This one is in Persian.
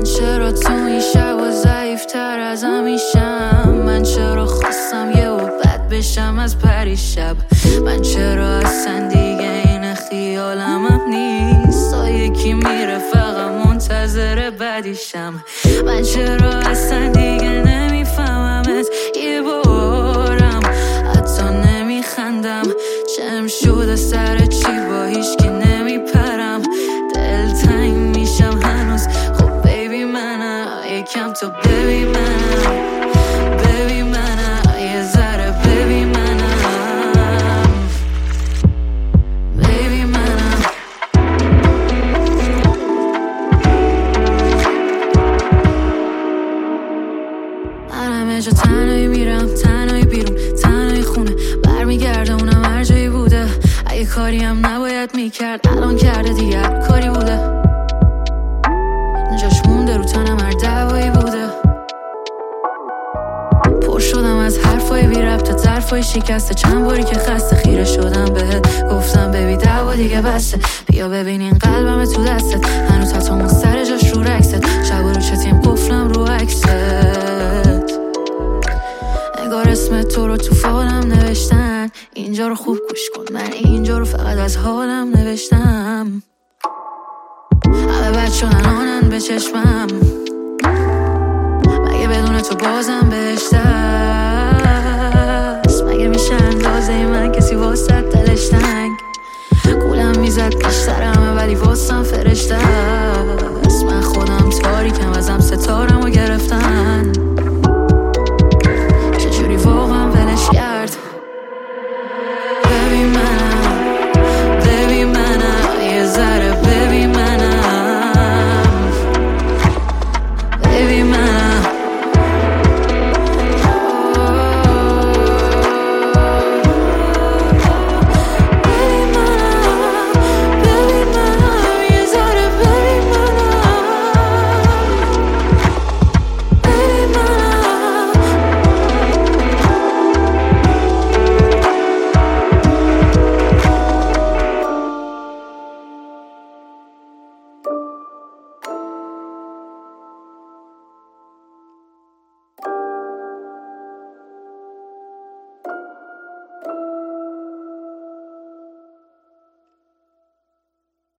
من چرا تو این شب و ضعیفتر از همیشم؟ من چرا خواستم یه و بد بشم از پریشب؟ من چرا اصلا دیگه این خیالم هم نیست تا یکی میره فقط منتظر بدیشم؟ من چرا اصلا دیگه نمیفهممت یه بارم حتی نمیخندم؟ چم شده سر چی با هیچ که نمیپرم؟ دلتنگ میشم هنوز خب بیبی منم یکم تو بیبی منم بیبی منم یه ذره بیبی منم بیبی منم من همه جا تنهایی میرم تنهایی بیرون تنهایی خونه برمیگرده اونم هر جایی بوده اگه کاری هم نباید میکرد الان کرده دیگر کاری بوده جاش مونده رو تنم هر دعوایی بوده پر شدم از حرفای بی ربط ظرفای شکسته چند باری که خسته خیره شدم بهت گفتم ببی دعوا دیگه بسته بیا ببین این قلبم تو دستت هنوز حتی اون سر جاش رو رکست شب رو چتیم قفلم رو عکست نگار اسم تو رو تو فالم نوشتن اینجا رو خوب گوش کن من اینجا رو فقط از حالم نوشتم همه بد شدن آنن به چشمم مگه بدون تو بازم بهشت است مگه میشه اندازه من کسی واسط دلش تنگ گولم میزد بیشتر همه ولی واسم فرشته است